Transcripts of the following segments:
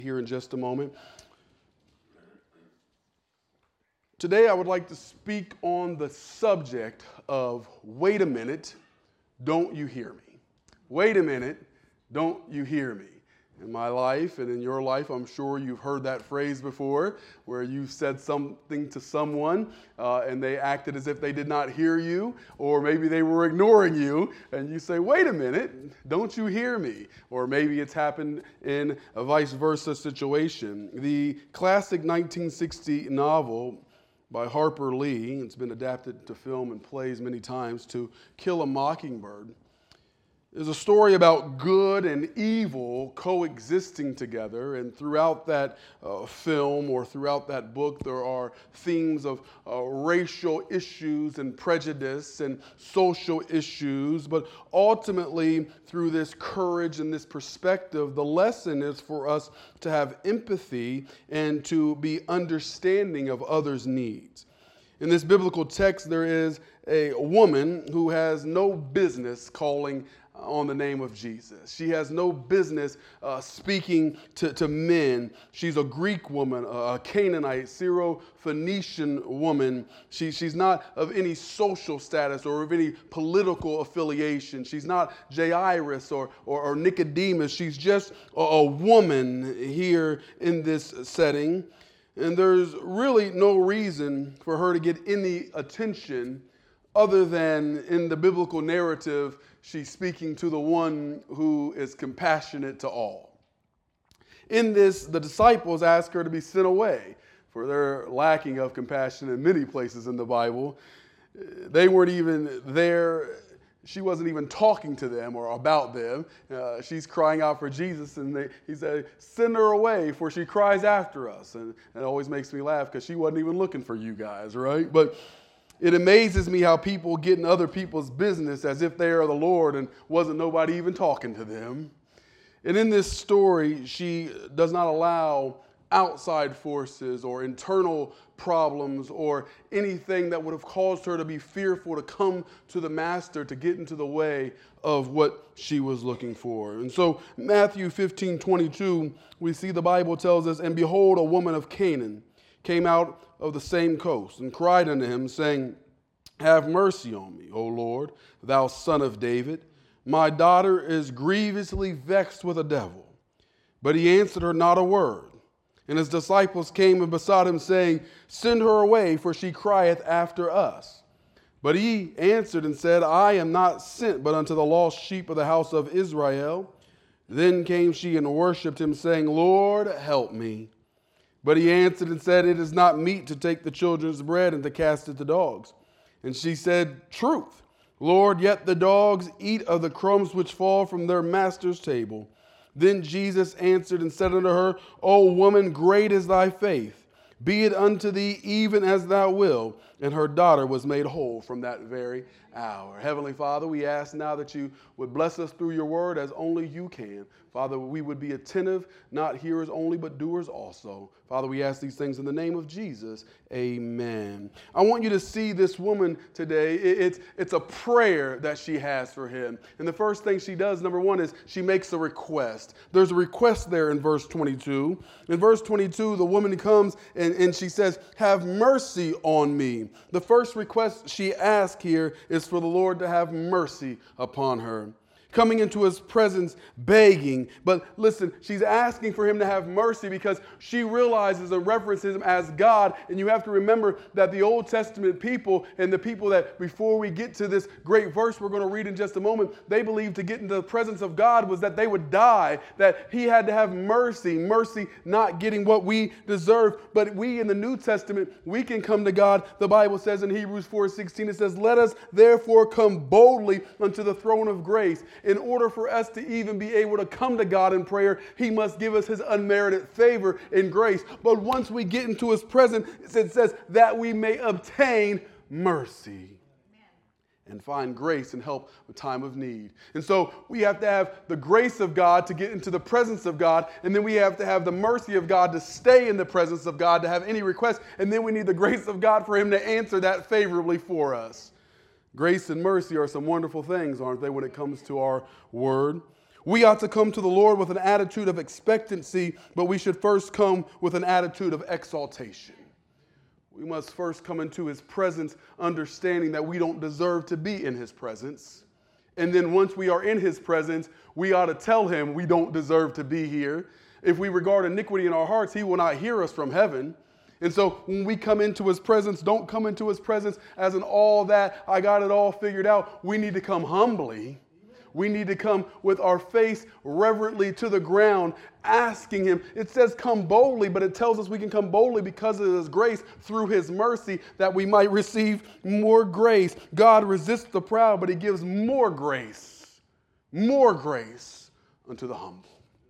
Here in just a moment. Today I would like to speak on the subject of wait a minute, don't you hear me? Wait a minute, don't you hear me? In my life and in your life, I'm sure you've heard that phrase before, where you've said something to someone and they acted as if they did not hear you, or maybe they were ignoring you, and you say, wait a minute, don't you hear me? Or maybe it's happened in a vice versa situation. The classic 1960 novel by Harper Lee, it's been adapted to film and plays many times, To Kill a Mockingbird, is a story about good and evil coexisting together, and throughout that film or throughout that book, there are themes of racial issues and prejudice and social issues, but ultimately, through this courage and this perspective, the lesson is for us to have empathy and to be understanding of others' needs. In this biblical text, there is a woman who has no business calling on the name of Jesus. She has no business speaking to men. She's a Greek woman, a Canaanite, Syro-Phoenician woman. She's not of any social status or of any political affiliation. She's not Jairus or Nicodemus. She's just a woman here in this setting. And there's really no reason for her to get any attention other than in the biblical narrative, she's speaking to the one who is compassionate to all. In this, the disciples ask her to be sent away, for they're lacking of compassion in many places in the Bible. They weren't even there. She wasn't even talking to them or about them. She's crying out for Jesus, and he said, send her away, for she cries after us. And it always makes me laugh because she wasn't even looking for you guys, right? But it amazes me how people get in other people's business as if they are the Lord and wasn't nobody even talking to them. And in this story, she does not allow outside forces or internal problems or anything that would have caused her to be fearful to come to the master to get into the way of what she was looking for. And so Matthew 15:22, we see the Bible tells us, and behold, a woman of Canaan came out of the same coast and cried unto him, saying, have mercy on me, O Lord, thou son of David. My daughter is grievously vexed with a devil. But he answered her not a word. And his disciples came and besought him, saying, send her away, for she crieth after us. But he answered and said, I am not sent but unto the lost sheep of the house of Israel. Then came she and worshipped him, saying, Lord, help me. But he answered and said, it is not meet to take the children's bread and to cast it to dogs. And she said, truth, Lord, yet the dogs eat of the crumbs which fall from their master's table. Then Jesus answered and said unto her, O woman, great is thy faith. Be it unto thee even as thou wilt. And her daughter was made whole from that very hour. Heavenly Father, we ask now that you would bless us through your word as only you can. Father, we would be attentive, not hearers only, but doers also. Father, we ask these things in the name of Jesus. Amen. I want you to see this woman today. It's a prayer that she has for him. And the first thing she does, number one, is she makes a request. There's a request there in verse 22. In verse 22, the woman comes and she says, have mercy on me. The first request she asks here is for the Lord to have mercy upon her. Coming into his presence, begging. But listen, she's asking for him to have mercy because she realizes and references him as God. And you have to remember that the Old Testament people and the people that before we get to this great verse we're going to read in just a moment, they believed to get into the presence of God was that they would die, that he had to have mercy. Mercy not getting what we deserve. But we in the New Testament, we can come to God. The Bible says in Hebrews 4:16, it says, let us therefore come boldly unto the throne of grace. In order for us to even be able to come to God in prayer, he must give us his unmerited favor and grace. But once we get into his presence, it says that we may obtain mercy and find grace and help in time of need. And so we have to have the grace of God to get into the presence of God, and then we have to have the mercy of God to stay in the presence of God, to have any request, and then we need the grace of God for him to answer that favorably for us. Grace and mercy are some wonderful things, aren't they, when it comes to our word? We ought to come to the Lord with an attitude of expectancy, but we should first come with an attitude of exaltation. We must first come into his presence understanding that we don't deserve to be in his presence. And then once we are in his presence, we ought to tell him we don't deserve to be here. If we regard iniquity in our hearts, he will not hear us from heaven. And so when we come into his presence, don't come into his presence as an all that, I got it all figured out. We need to come humbly. We need to come with our face reverently to the ground, asking him. It says come boldly, but it tells us we can come boldly because of his grace through his mercy that we might receive more grace. God resists the proud, but he gives more grace unto the humble.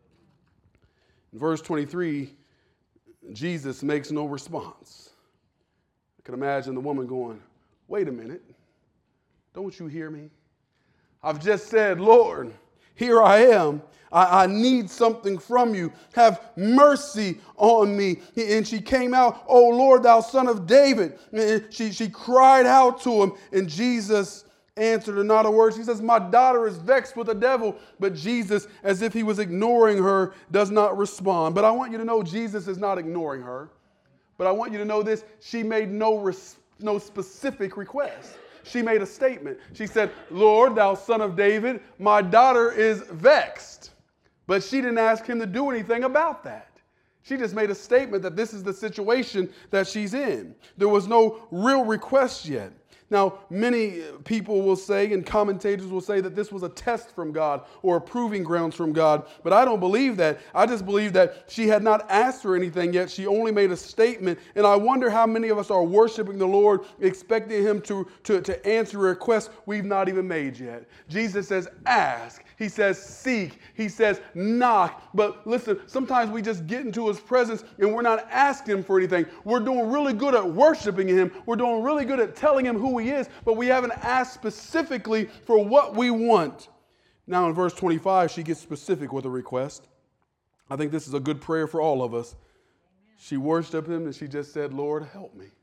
In verse 23, Jesus makes no response. I can imagine the woman going, wait a minute, don't you hear me? I've just said, Lord, here I am. I need something from you. Have mercy on me. And she came out, oh Lord, thou son of David. And she cried out to him, and Jesus answered her not a word. She says, my daughter is vexed with the devil. But Jesus, as if he was ignoring her, does not respond. But I want you to know Jesus is not ignoring her. But I want you to know this. She made no specific request. She made a statement. She said, Lord, thou son of David, my daughter is vexed. But she didn't ask him to do anything about that. She just made a statement that this is the situation that she's in. There was no real request yet. Now, many people will say, and commentators will say, that this was a test from God or a proving grounds from God. But I don't believe that. I just believe that she had not asked for anything yet. She only made a statement. And I wonder how many of us are worshiping the Lord, expecting him to answer a request we've not even made yet. Jesus says, ask. He says, seek. He says, knock. But listen, sometimes we just get into his presence and we're not asking him for anything. We're doing really good at worshiping him. We're doing really good at telling him who he is, but we haven't asked specifically for what we want. Now in verse 25, she gets specific with a request. I think this is a good prayer for all of us. She worshiped him and she just said, Lord, help me.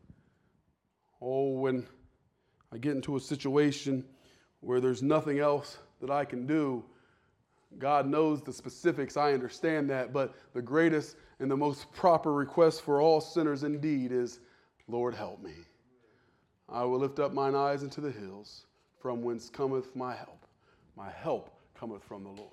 Oh, when I get into a situation where there's nothing else that I can do, God knows the specifics. I understand that. But the greatest and the most proper request for all sinners indeed is, Lord, help me. I will lift up mine eyes into the hills, from whence cometh my help. My help cometh from the Lord.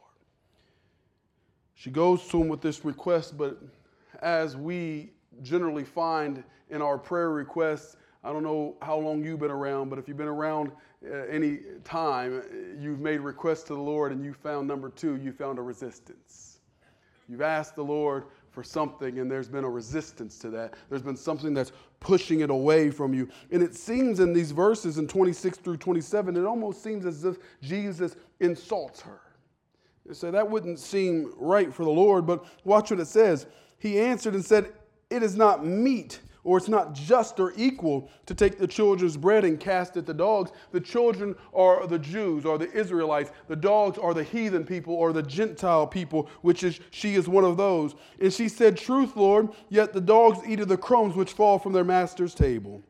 She goes to him with this request, but as we generally find in our prayer requests, I don't know how long you've been around, but if you've been around any time, you've made requests to the Lord and you found number two, you found a resistance. You've asked the Lord for something and there's been a resistance to that. There's been something that's pushing it away from you. And it seems in these verses in 26 through 27, it almost seems as if Jesus insults her. So that wouldn't seem right for the Lord, but watch what it says. He answered and said, it is not meet, or it's not just or equal to take the children's bread and cast it to dogs. The children are the Jews or the Israelites. The dogs are the heathen people or the Gentile people, she is one of those. And she said, truth, Lord, yet the dogs eat of the crumbs which fall from their master's table.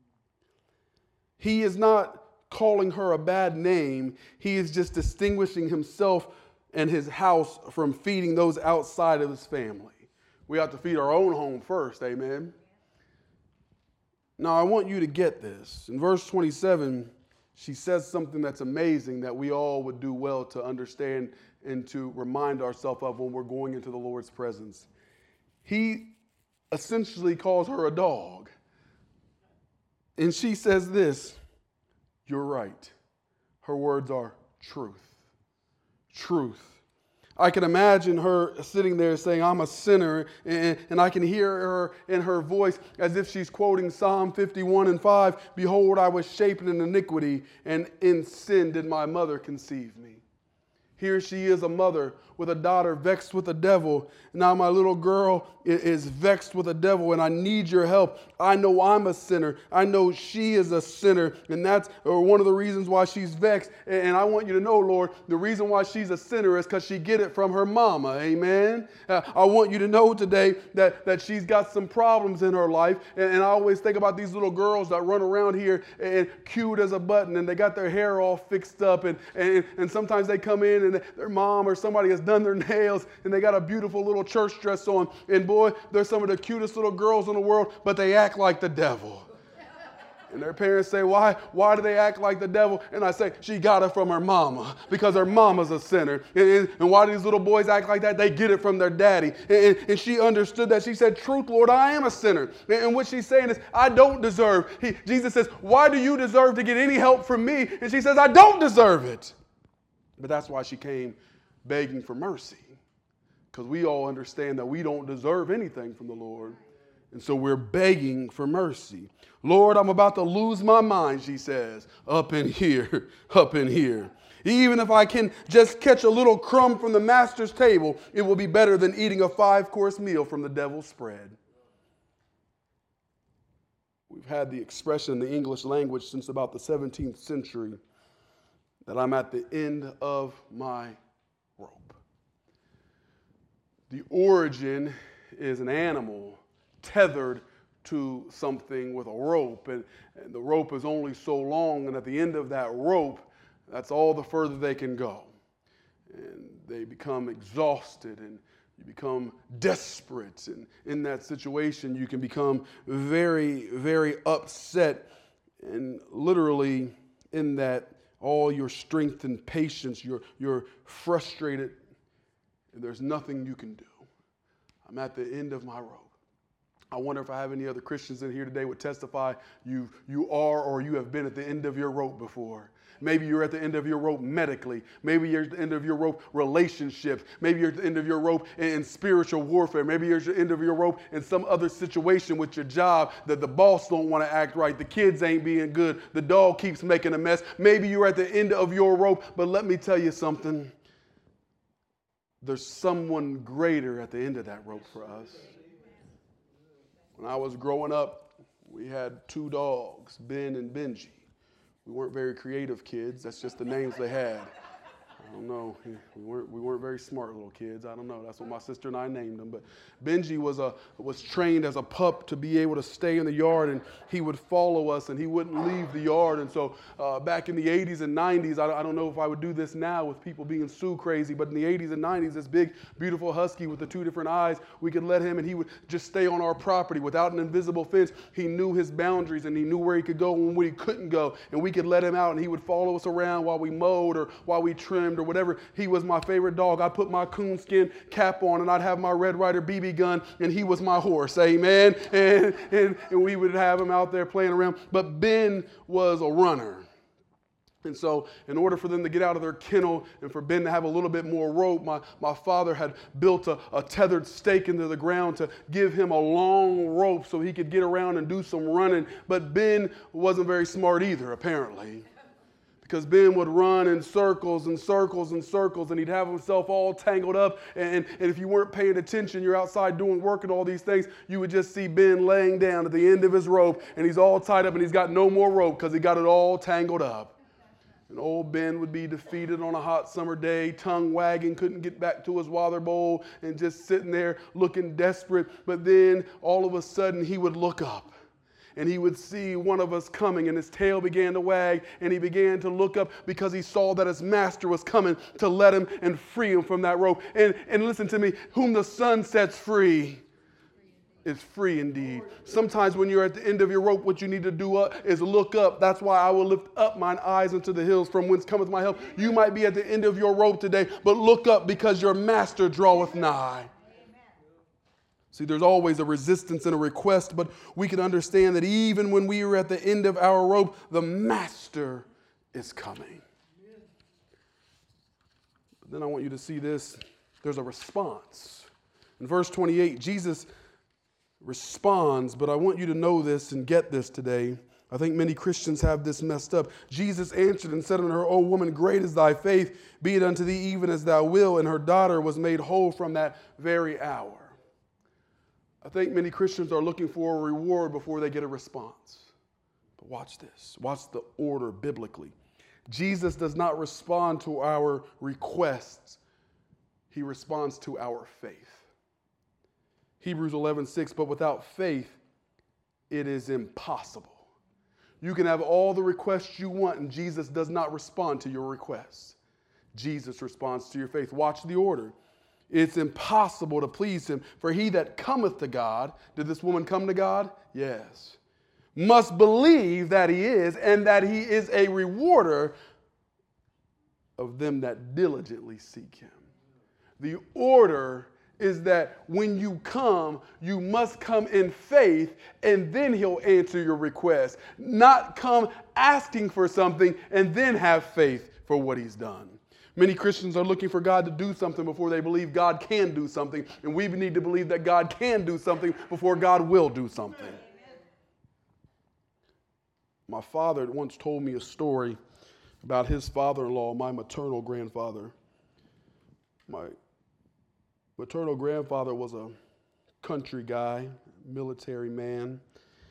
He is not calling her a bad name. He is just distinguishing himself and his house from feeding those outside of his family. We have to feed our own home first, amen? Now, I want you to get this. In verse 27, she says something that's amazing that we all would do well to understand and to remind ourselves of when we're going into the Lord's presence. He essentially calls her a dog. And she says this, you're right. Her words are truth. Truth. I can imagine her sitting there saying, I'm a sinner, and I can hear her in her voice as if she's quoting Psalm 51:5, behold, I was shapen in iniquity, and in sin did my mother conceive me. Here she is, a mother, with a daughter vexed with the devil. Now my little girl is vexed with the devil, and I need your help. I know I'm a sinner. I know she is a sinner, and that's one of the reasons why she's vexed. And I want you to know, Lord, the reason why she's a sinner is because she get it from her mama. Amen. I want you to know today that she's got some problems in her life. And I always think about these little girls that run around here and cute as a button, and they got their hair all fixed up, and sometimes they come in and their mom or somebody has done their nails, and they got a beautiful little church dress on. And boy, they're some of the cutest little girls in the world, but they act like the devil. And their parents say, why do they act like the devil? And I say, she got it from her mama, because her mama's a sinner. And why do these little boys act like that? They get it from their daddy. And she understood that. She said, truth, Lord, I am a sinner. And what she's saying is, I don't deserve. Jesus says, why do you deserve to get any help from me? And she says, I don't deserve it. But that's why she came begging for mercy, because we all understand that we don't deserve anything from the Lord. And so we're begging for mercy. Lord, I'm about to lose my mind, she says, up in here, up in here. Even if I can just catch a little crumb from the master's table, it will be better than eating a 5-course meal from the devil's spread. We've had the expression in the English language since about the 17th century that I'm at the end of my rope. The origin is an animal tethered to something with a rope, and the rope is only so long, and at the end of that rope, that's all the further they can go. And they become exhausted, and you become desperate, and in that situation you can become very, very upset, and literally in that all your strength and patience, you're frustrated, and there's nothing you can do. I'm at the end of my rope. I wonder if I have any other Christians in here today would testify you are or you have been at the end of your rope before. Maybe you're at the end of your rope medically. Maybe you're at the end of your rope relationships. Maybe you're at the end of your rope in spiritual warfare. Maybe you're at the end of your rope in some other situation with your job that the boss don't want to act right. The kids ain't being good. The dog keeps making a mess. Maybe you're at the end of your rope, but let me tell you something. There's someone greater at the end of that rope for us. When I was growing up, we had 2 dogs, Ben and Benji. We weren't very creative kids. That's just the names they had. I don't know. We weren't very smart little kids. I don't know. That's what my sister and I named them. But Benji was trained as a pup to be able to stay in the yard, and he would follow us, and he wouldn't leave the yard. And so back in the 80s and 90s, I don't know if I would do this now with people being Sioux crazy, but in the 80s and 90s, this big, beautiful husky with the 2 different eyes, we could let him, and he would just stay on our property without an invisible fence. He knew his boundaries, and he knew where he could go and where he couldn't go. And we could let him out, and he would follow us around while we mowed or while we trimmed or whatever. He was my favorite dog. I'd put my coonskin cap on, and I'd have my Red Ryder BB gun, and he was my horse. Amen. And we would have him out there playing around. But Ben was a runner. And so in order for them to get out of their kennel and for Ben to have a little bit more rope, my father had built a tethered stake into the ground to give him a long rope so he could get around and do some running. But Ben wasn't very smart either, apparently. Because Ben would run in circles and circles and circles, and he'd have himself all tangled up. And if you weren't paying attention, you're outside doing work and all these things, you would just see Ben laying down at the end of his rope, and he's all tied up, and he's got no more rope because he got it all tangled up. And old Ben would be defeated on a hot summer day, tongue wagging, couldn't get back to his water bowl, and just sitting there looking desperate. But then all of a sudden he would look up, and he would see one of us coming, and his tail began to wag, and he began to look up because he saw that his master was coming to let him and free him from that rope. And listen to me, whom the Son sets free is free indeed. Sometimes when you're at the end of your rope, what you need to do is look up. That's why I will lift up mine eyes unto the hills from whence cometh my help. You might be at the end of your rope today, but look up because your master draweth nigh. See, there's always a resistance and a request, but we can understand that even when we are at the end of our rope, the master is coming. But then I want you to see this. There's a response. In verse 28, Jesus responds, but I want you to know this and get this today. I think many Christians have this messed up. Jesus answered and said unto her, O woman, great is thy faith, be it unto thee even as thou wilt. And her daughter was made whole from that very hour. I think many Christians are looking for a reward before they get a response. But watch this. Watch the order biblically. Jesus does not respond to our requests. He responds to our faith. Hebrews 11:6, but without faith, it is impossible. You can have all the requests you want, and Jesus does not respond to your requests. Jesus responds to your faith. Watch the order. It's impossible to please him. For he that cometh to God, did this woman come to God? Yes. Must believe that he is, and that he is a rewarder of them that diligently seek him. The order is that when you come, you must come in faith, and then he'll answer your request. Not come asking for something and then have faith for what he's done. Many Christians are looking for God to do something before they believe God can do something, and we need to believe that God can do something before God will do something. My father once told me a story about his father-in-law, my maternal grandfather. My maternal grandfather was a country guy, military man.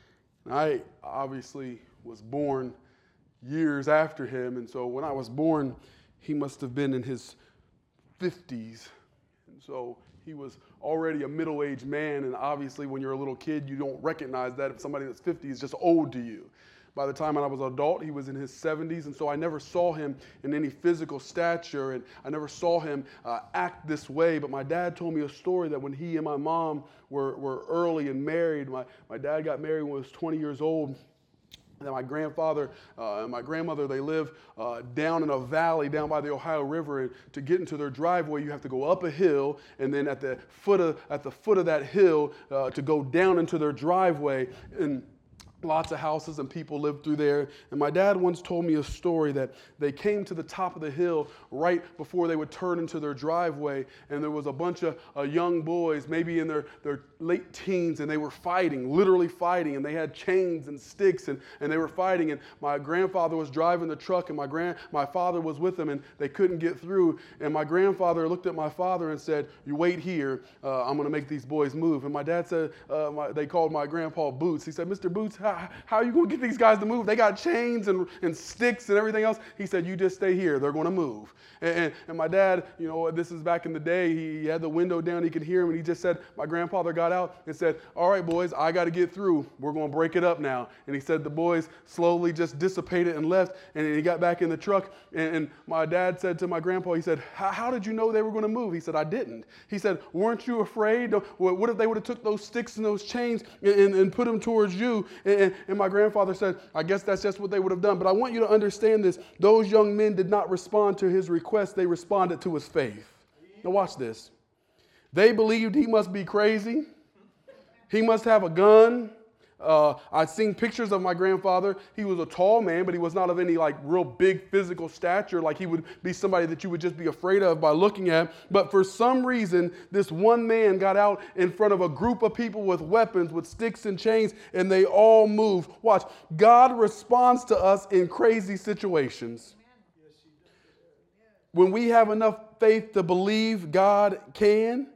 I obviously was born years after him, and so when I was born, he must have been in his 50s. And so he was already a middle-aged man, and obviously when you're a little kid, you don't recognize that if somebody that's 50 is just old to you. By the time I was an adult, he was in his 70s, and so I never saw him in any physical stature, and I never saw him act this way. But my dad told me a story that when he and my mom were early and married, my dad got married when he was 20 years old. And then my grandfather and my grandmother, they live down in a valley down by the Ohio River. And to get into their driveway, you have to go up a hill, and then at the foot of that hill to go down into their driveway. And lots of houses and people lived through there. And my dad once told me a story that they came to the top of the hill right before they would turn into their driveway. And there was a bunch of young boys, maybe in their late teens, and they were fighting, literally fighting. And they had chains and sticks, and they were fighting. And my grandfather was driving the truck, and my father was with them, and they couldn't get through. And my grandfather looked at my father and said, "You wait here. I'm going to make these boys move." And my dad said, they called my grandpa Boots. He said, "Mr. Boots, how are you going to get these guys to move? They got chains and sticks and everything else." He said, "You just stay here. They're going to move." And my dad, this is back in the day, he had the window down. He could hear him. And he just said, my grandfather got out and said, "All right, boys, I got to get through. We're going to break it up now." And he said the boys slowly just dissipated and left. And he got back in the truck. And my dad said to my grandpa, he said, how did you know they were going to move?" He said, "I didn't." He said, "Weren't you afraid? What if they would have took those sticks and those chains and put them towards you?" And my grandfather said, "I guess that's just what they would have done." But I want you to understand this. Those young men did not respond to his request. They responded to his faith. Now watch this. They believed he must be crazy. He must have a gun. I've seen pictures of my grandfather. He was a tall man, but he was not of any real big physical stature. He would be somebody that you would just be afraid of by looking at. But for some reason, this one man got out in front of a group of people with weapons, with sticks and chains, and they all moved. Watch. God responds to us in crazy situations. When we have enough faith to believe God can,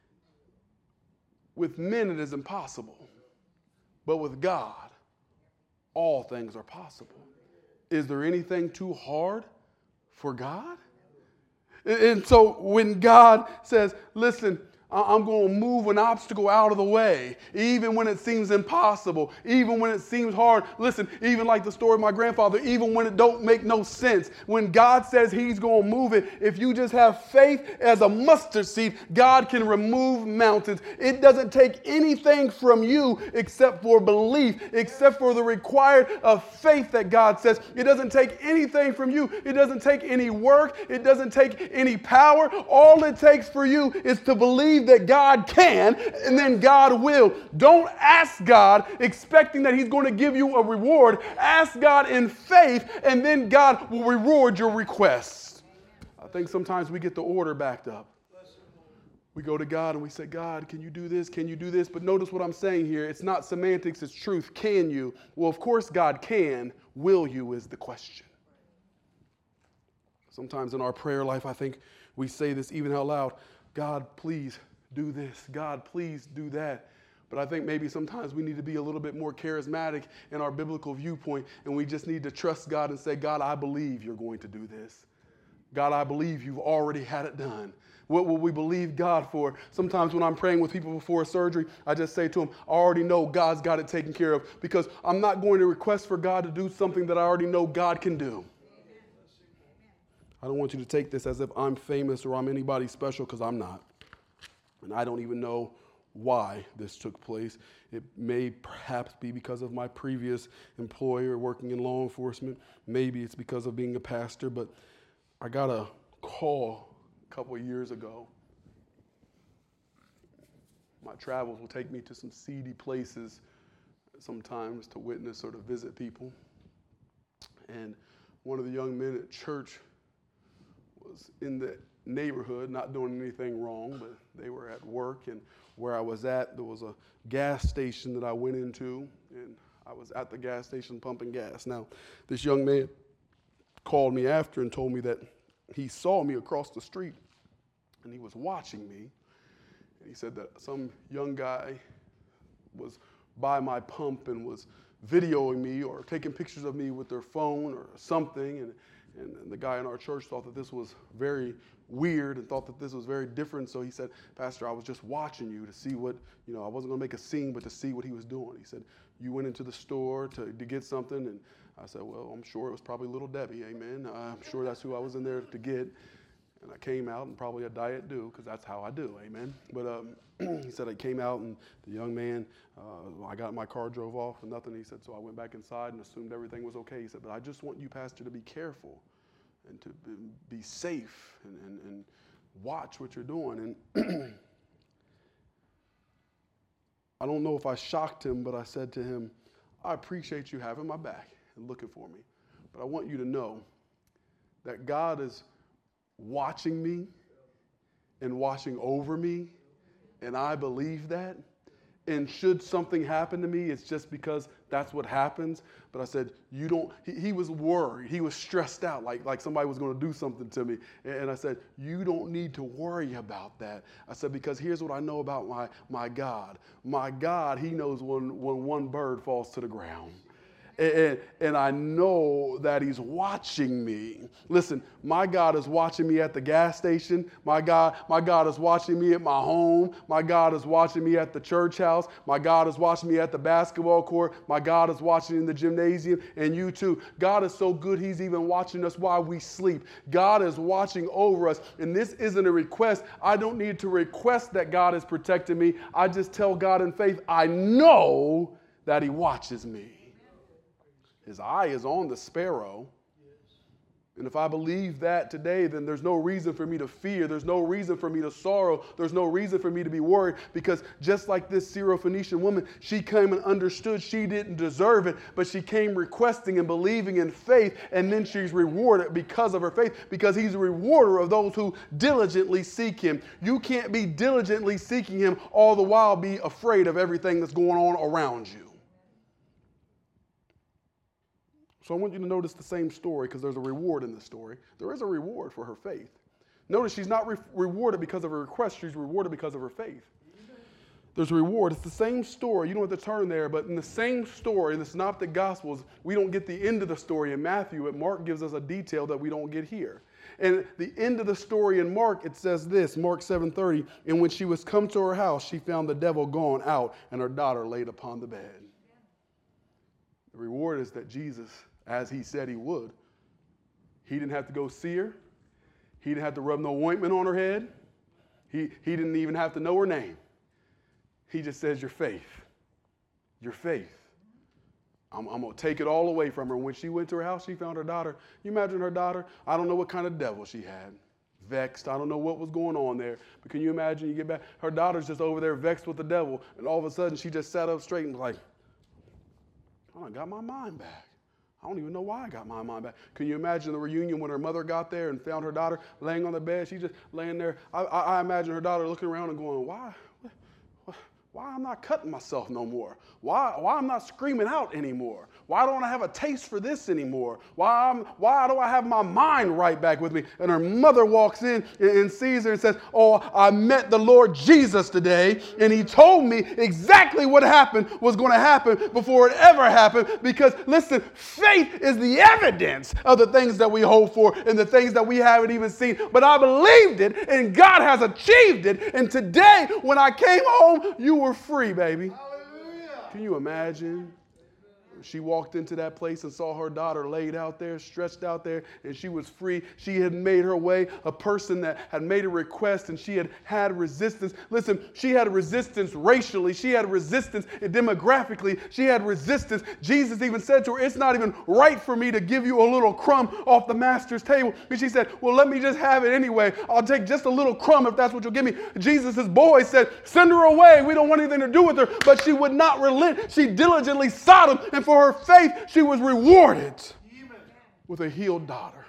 with men it is impossible. But with God, all things are possible. Is there anything too hard for God? And so when God says, "Listen, I'm going to move an obstacle out of the way," even when it seems impossible, even when it seems hard. Listen, even like the story of my grandfather, even when it don't make no sense. When God says he's going to move it, if you just have faith as a mustard seed, God can remove mountains. It doesn't take anything from you except for belief, except for the required of faith that God says. It doesn't take anything from you. It doesn't take any work. It doesn't take any power. All it takes for you is to believe that God can, and then God will. Don't ask God expecting that he's going to give you a reward. Ask God in faith, and then God will reward your requests. I think sometimes we get the order backed up. We go to God and we say, God, can you do this? Can you do this? But notice what I'm saying here. It's not semantics, it's truth. Can you? Well, of course God can. Will you is the question. Sometimes in our prayer life, I think we say this even out loud. God, please do this. God, please do that. But I think maybe sometimes we need to be a little bit more charismatic in our biblical viewpoint, and we just need to trust God and say, God, I believe you're going to do this. God, I believe you've already had it done. What will we believe God for? Sometimes when I'm praying with people before surgery, I just say to them, I already know God's got it taken care of, because I'm not going to request for God to do something that I already know God can do. I don't want you to take this as if I'm famous or I'm anybody special, because I'm not. And I don't even know why this took place. It may perhaps be because of my previous employer working in law enforcement. Maybe it's because of being a pastor, but I got a call a couple of years ago. My travels will take me to some seedy places sometimes to witness or to visit people. And one of the young men at church was in the neighborhood, not doing anything wrong, but they were at work, and where I was at, there was a gas station that I went into, and I was at the gas station pumping gas. Now, this young man called me after and told me that he saw me across the street, and he was watching me, and he said that some young guy was by my pump and was videoing me or taking pictures of me with their phone or something, and the guy in our church thought that this was very weird and thought that this was very different. So he said, Pastor, I was just watching you to see what, I wasn't going to make a scene, but to see what he was doing. He said, you went into the store to get something. And I said, well, I'm sure it was probably Little Debbie, amen. I'm sure that's who I was in there to get. And I came out and probably a Diet Dew, because that's how I do, amen. But he said I came out, and the young man, I got in my car, drove off, and nothing. He said, so I went back inside and assumed everything was okay. He said, but I just want you, Pastor, to be careful and to be safe and watch what you're doing. And I don't know if I shocked him, but I said to him, I appreciate you having my back and looking for me, but I want you to know that God is watching me and watching over me, and I believe that. And should something happen to me, it's just because that's what happens. But I said, you don't, he was worried. He was stressed out, like somebody was going to do something to me. And I said, you don't need to worry about that. I said, because here's what I know about my God. My God, he knows when one bird falls to the ground. And I know that he's watching me. Listen, my God is watching me at the gas station. My God is watching me at my home. My God is watching me at the church house. My God is watching me at the basketball court. My God is watching in the gymnasium. And you too. God is so good, he's even watching us while we sleep. God is watching over us. And this isn't a request. I don't need to request that God is protecting me. I just tell God in faith, I know that he watches me. His eye is on the sparrow. And if I believe that today, then there's no reason for me to fear. There's no reason for me to sorrow. There's no reason for me to be worried, because just like this Syrophoenician woman, she came and understood she didn't deserve it, but she came requesting and believing in faith, and then she's rewarded because of her faith, because he's a rewarder of those who diligently seek him. You can't be diligently seeking him all the while be afraid of everything that's going on around you. So I want you to notice the same story, because there's a reward in the story. There is a reward for her faith. Notice she's not rewarded because of her request. She's rewarded because of her faith. There's a reward. It's the same story. You don't have to turn there, but in the same story, in the Synoptic Gospels, we don't get the end of the story in Matthew, but Mark gives us a detail that we don't get here. And the end of the story in Mark, it says this, Mark 7:30, and when she was come to her house, she found the devil gone out and her daughter laid upon the bed. The reward is that Jesus, as he said he would, he didn't have to go see her. He didn't have to rub no ointment on her head. He didn't even have to know her name. He just says, your faith. Your faith. I'm going to take it all away from her. When she went to her house, she found her daughter. You imagine her daughter? I don't know what kind of devil she had. Vexed. I don't know what was going on there. But can you imagine, you get back, her daughter's just over there vexed with the devil, and all of a sudden she just sat up straight and was like, I got my mind back. I don't even know why I got my mind back. Can you imagine the reunion when her mother got there and found her daughter laying on the bed? She just laying there. I imagine her daughter looking around and going, why I'm not cutting myself no more? Why I'm not screaming out anymore? Why don't I have a taste for this anymore? Why do I have my mind right back with me? And her mother walks in and sees her and says, oh, I met the Lord Jesus today, and he told me exactly what happened was going to happen before it ever happened. Because, listen, faith is the evidence of the things that we hope for and the things that we haven't even seen. But I believed it, and God has achieved it. And today, when I came home, you were free, baby. Hallelujah. Can you imagine? She walked into that place and saw her daughter laid out there, stretched out there, and she was free. She had made her way, a person that had made a request, and she had resistance. Listen, she had resistance racially. She had resistance demographically. She had resistance. Jesus even said to her, it's not even right for me to give you a little crumb off the master's table. And she said, well, let me just have it anyway. I'll take just a little crumb if that's what you'll give me. Jesus' boys said, send her away. We don't want anything to do with her. But she would not relent. She diligently sought him, and for her faith, she was rewarded with a healed daughter.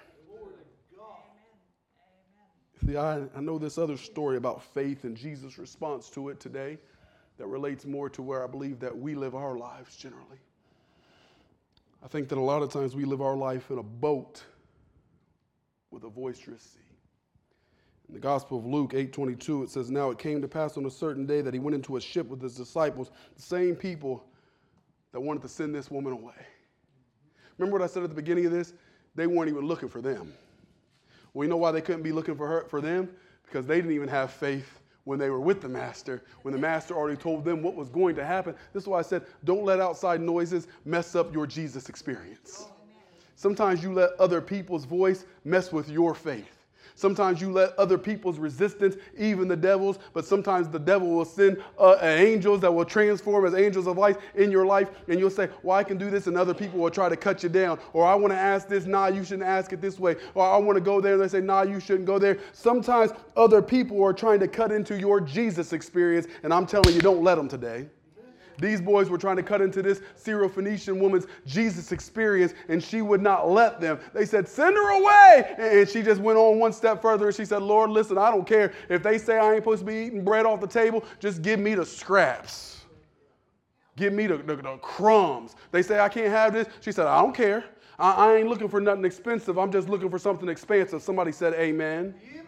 See, I know this other story about faith and Jesus' response to it today that relates more to where I believe that we live our lives generally. I think that a lot of times we live our life in a boat with a boisterous sea. In the Gospel of Luke 8:22, it says, now it came to pass on a certain day that he went into a ship with his disciples, the same people that wanted to send this woman away. Remember what I said at the beginning of this? They weren't even looking for them. Well, you know why they couldn't be looking for them? Because they didn't even have faith when they were with the master, when the master already told them what was going to happen. This is why I said, don't let outside noises mess up your Jesus experience. Sometimes you let other people's voice mess with your faith. Sometimes you let other people's resistance, even the devil's, but sometimes the devil will send angels that will transform as angels of light in your life, and you'll say, well, I can do this, and other people will try to cut you down. Or I want to ask this, nah, you shouldn't ask it this way. Or I want to go there, and they say, nah, you shouldn't go there. Sometimes other people are trying to cut into your Jesus experience, and I'm telling you, don't let them today. These boys were trying to cut into this Syrophoenician woman's Jesus experience, and she would not let them. They said, send her away. And she just went on one step further, and she said, Lord, listen, I don't care. If they say I ain't supposed to be eating bread off the table, just give me the scraps. Give me the crumbs. They say I can't have this. She said, I don't care. I ain't looking for nothing expensive. I'm just looking for something expansive. Somebody said amen. Amen.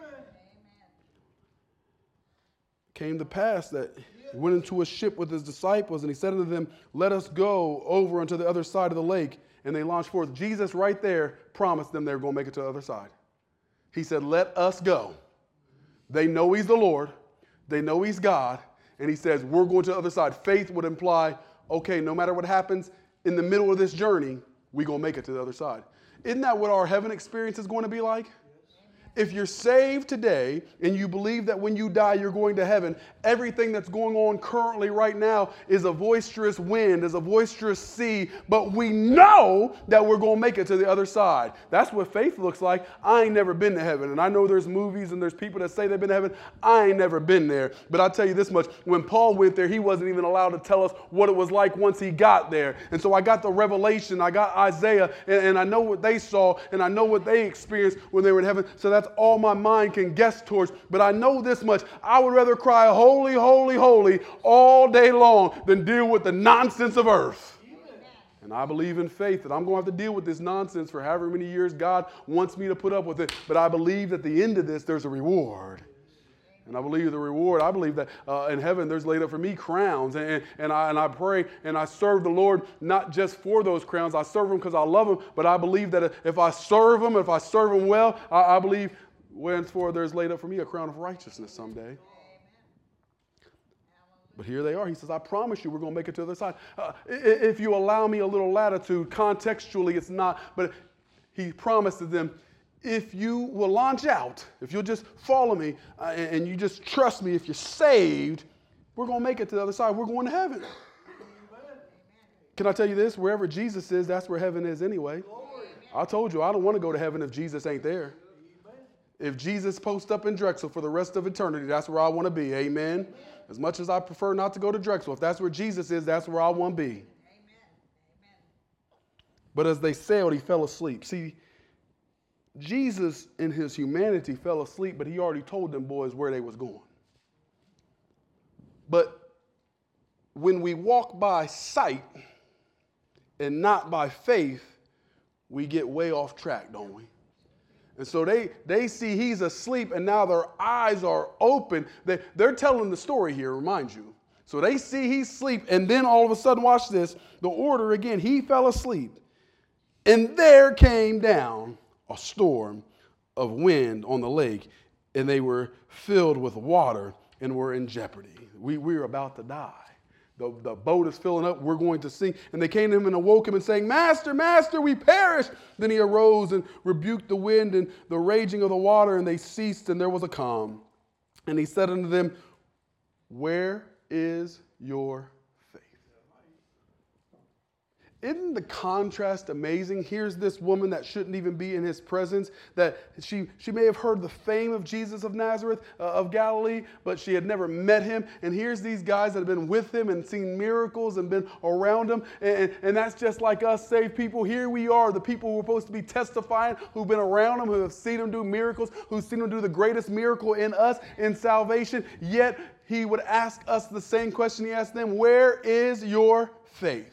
Came to pass that he went into a ship with his disciples, and he said unto them, let us go over unto the other side of the lake. And they launched forth. Jesus right there promised them they were going to make it to the other side. He said, let us go. They know he's the Lord. They know he's God. And he says, we're going to the other side. Faith would imply, okay, no matter what happens in the middle of this journey, we're going to make it to the other side. Isn't that what our heaven experience is going to be like? If you're saved today and you believe that when you die you're going to heaven, everything that's going on currently right now is a boisterous wind, is a boisterous sea, but we know that we're going to make it to the other side. That's what faith looks like. I ain't never been to heaven, and I know there's movies and there's people that say they've been to heaven. I ain't never been there, but I'll tell you this much. When Paul went there, he wasn't even allowed to tell us what it was like once he got there, and so I got the revelation, I got Isaiah, and I know what they saw, and I know what they experienced when they were in heaven, so that's all my mind can guess towards. But I know this much. I would rather cry holy, holy, holy all day long than deal with the nonsense of earth. Amen. And I believe in faith that I'm going to have to deal with this nonsense for however many years God wants me to put up with it. But I believe at the end of this, there's a reward. And I believe the reward, I believe that in heaven there's laid up for me crowns. And I pray and I serve the Lord not just for those crowns. I serve him because I love him. But I believe that if I serve him well, I believe whenceforth there's laid up for me a crown of righteousness someday. But here they are. He says, I promise you we're going to make it to the other side. If you allow me a little latitude, contextually it's not. But he promised to them, if you will launch out, if you'll just follow me and you just trust me, if you're saved, we're going to make it to the other side. We're going to heaven. Can I tell you this? Wherever Jesus is, that's where heaven is anyway. I told you, I don't want to go to heaven if Jesus ain't there. If Jesus posts up in Drexel for the rest of eternity, that's where I want to be. Amen. As much as I prefer not to go to Drexel, if that's where Jesus is, that's where I want to be. Amen. But as they sailed, he fell asleep. See, Jesus in his humanity fell asleep, but he already told them boys where they was going. But when we walk by sight and not by faith, we get way off track, don't we? And so they see he's asleep, and now their eyes are open. They're telling the story here, remind you. So they see he's asleep, and then all of a sudden, watch this, the order again, he fell asleep. And there came down a storm of wind on the lake, and they were filled with water and were in jeopardy. We were about to die. The boat is filling up. We're going to sink. And they came to him and awoke him and saying, Master, Master, we perish. Then he arose and rebuked the wind and the raging of the water, and they ceased, and there was a calm. And he said unto them, where is your faith? Isn't the contrast amazing? Here's this woman that shouldn't even be in his presence, that she may have heard the fame of Jesus of Nazareth, of Galilee, but she had never met him. And here's these guys that have been with him and seen miracles and been around him. And that's just like us saved people. Here we are, the people who are supposed to be testifying, who've been around him, who have seen him do miracles, who've seen him do the greatest miracle in us, in salvation. Yet he would ask us the same question he asked them, where is your faith?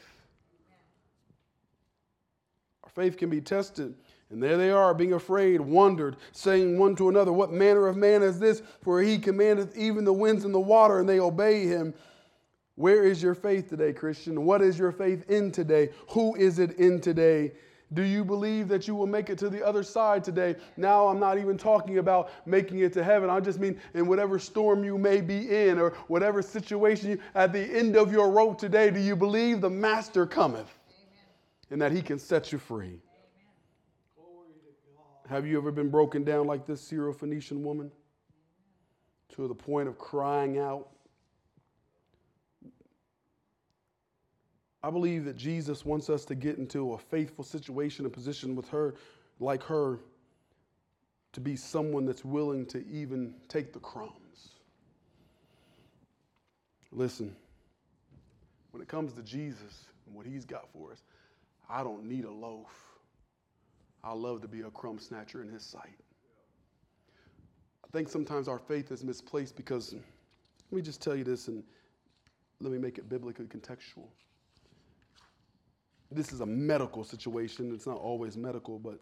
Faith can be tested. And there they are, being afraid, wondered, saying one to another, what manner of man is this? For he commandeth even the winds and the water, and they obey him. Where is your faith today, Christian? What is your faith in today? Who is it in today? Do you believe that you will make it to the other side today? Now, I'm not even talking about making it to heaven. I just mean in whatever storm you may be in, or whatever situation at the end of your rope today, do you believe the Master cometh? And that he can set you free. Have you ever been broken down like this Syrophoenician woman? To the point of crying out? I believe that Jesus wants us to get into a faithful situation and position with her, like her, to be someone that's willing to even take the crumbs. Listen, when it comes to Jesus and what he's got for us, I don't need a loaf. I love to be a crumb snatcher in his sight. I think sometimes our faith is misplaced because, let me just tell you this and let me make it biblically contextual. This is a medical situation. It's not always medical, but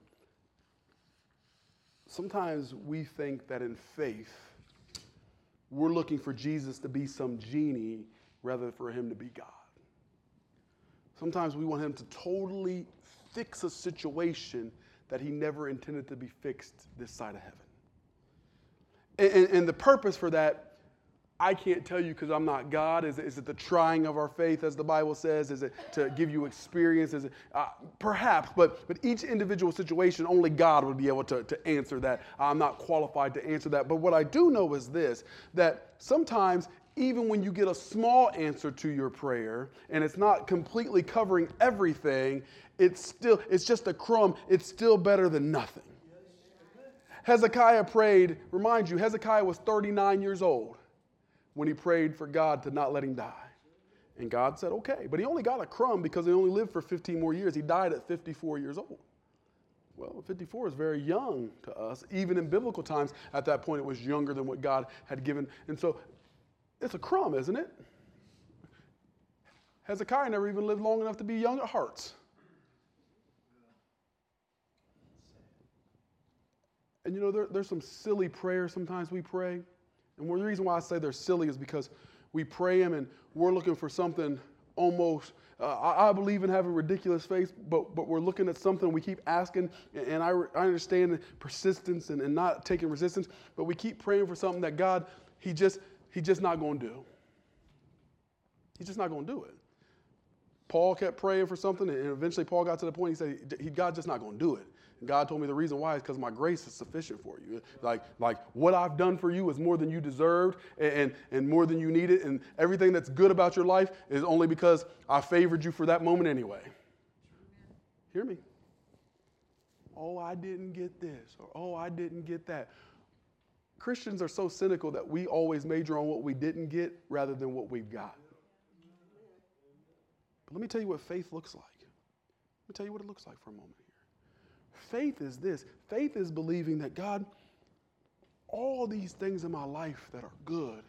sometimes we think that in faith, we're looking for Jesus to be some genie rather than for him to be God. Sometimes we want him to totally fix a situation that he never intended to be fixed this side of heaven. And the purpose for that, I can't tell you because I'm not God. Is it the trying of our faith, as the Bible says? Is it to give you experience? Is it perhaps, but each individual situation, only God would be able to answer that. I'm not qualified to answer that. But what I do know is this, that sometimes even when you get a small answer to your prayer and it's not completely covering everything, it's just a crumb. It's still better than nothing. Hezekiah prayed, remind you, Hezekiah was 39 years old when he prayed for God to not let him die. And God said, okay. But he only got a crumb because he only lived for 15 more years. He died at 54 years old. Well, 54 is very young to us. Even in biblical times, at that point, it was younger than what God had given. And so it's a crumb, isn't it? Hezekiah never even lived long enough to be young at heart. And you know, there's some silly prayers sometimes we pray. And the reason why I say they're silly is because we pray them and we're looking for something almost, I believe in having ridiculous faith, but we're looking at something we keep asking, and I understand persistence and not taking resistance, but we keep praying for something that God, He's just not going to do. He's just not going to do it. Paul kept praying for something, and eventually Paul got to the point, he said, God's just not going to do it. And God told me the reason why is because my grace is sufficient for you. Like what I've done for you is more than you deserved and more than you needed, and everything that's good about your life is only because I favored you for that moment anyway. Hear me. Oh, I didn't get this, or oh, I didn't get that. Christians are so cynical that we always major on what we didn't get rather than what we've got. But let me tell you what faith looks like. Let me tell you what it looks like for a moment here. Faith is this. Faith is believing that God, all these things in my life that are good,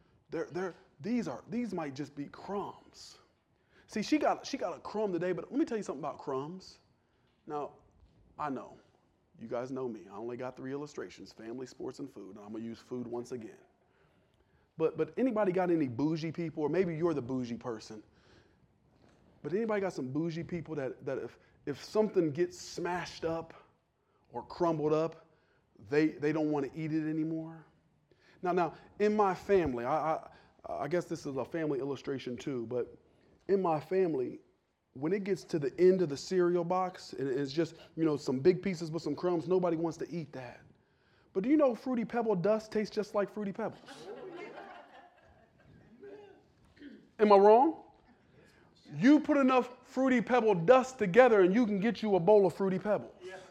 these might just be crumbs. See, she got a crumb today, but let me tell you something about crumbs. Now, I know. You guys know me. I only got 3 illustrations: family, sports, and food. And I'm going to use food once again. But anybody got any bougie people, or maybe you're the bougie person, but anybody got some bougie people that if something gets smashed up or crumbled up, they don't want to eat it anymore? Now, in my family, I guess this is a family illustration too, but in my family, when it gets to the end of the cereal box, and it's just, some big pieces with some crumbs, nobody wants to eat that. But do you know Fruity Pebble dust tastes just like Fruity Pebbles? Am I wrong? You put enough Fruity Pebble dust together and you can get you a bowl of Fruity Pebbles.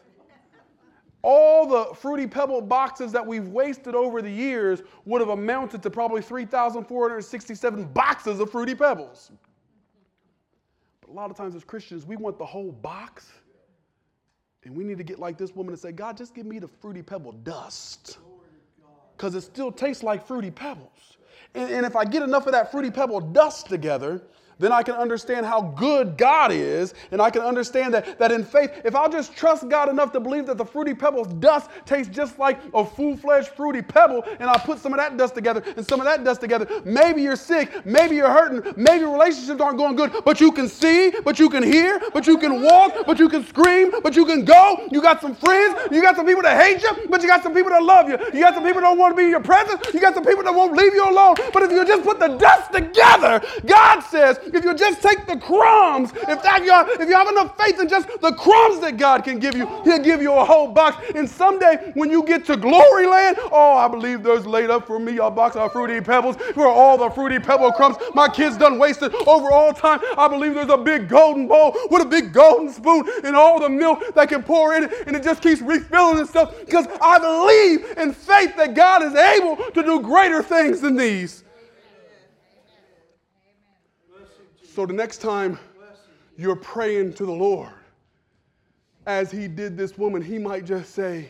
All the Fruity Pebble boxes that we've wasted over the years would have amounted to probably 3,467 boxes of Fruity Pebbles. But a lot of times as Christians, we want the whole box. And we need to get like this woman and say, God, just give me the Fruity Pebble dust. Because it still tastes like Fruity Pebbles. And if I get enough of that Fruity Pebble dust together, then I can understand how good God is, and I can understand that in faith, if I'll just trust God enough to believe that the Fruity Pebbles dust tastes just like a full-fledged Fruity Pebble, and I put some of that dust together and some of that dust together, maybe you're sick, maybe you're hurting, maybe relationships aren't going good, but you can see, but you can hear, but you can walk, but you can scream, but you can go. You got some friends, you got some people that hate you, but you got some people that love you. You got some people that don't want to be in your presence, you got some people that won't leave you alone. But if you just put the dust together, God says, if you just take the crumbs, if you have enough faith in just the crumbs that God can give you, He'll give you a whole box. And someday when you get to glory land, I believe there's laid up for me a box of Fruity Pebbles for all the Fruity Pebble crumbs my kids done wasted over all time. I believe there's a big golden bowl with a big golden spoon and all the milk that can pour in it, and it just keeps refilling itself because I believe in faith that God is able to do greater things than these. So the next time you're praying to the Lord, as He did this woman, He might just say,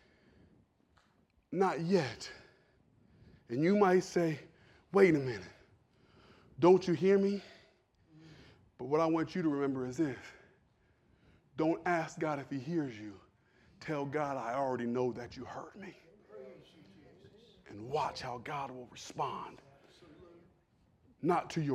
not yet. And you might say, wait a minute, don't you hear me? But what I want you to remember is this: don't ask God if He hears you. Tell God, I already know that you heard me. And watch how God will respond. Not to your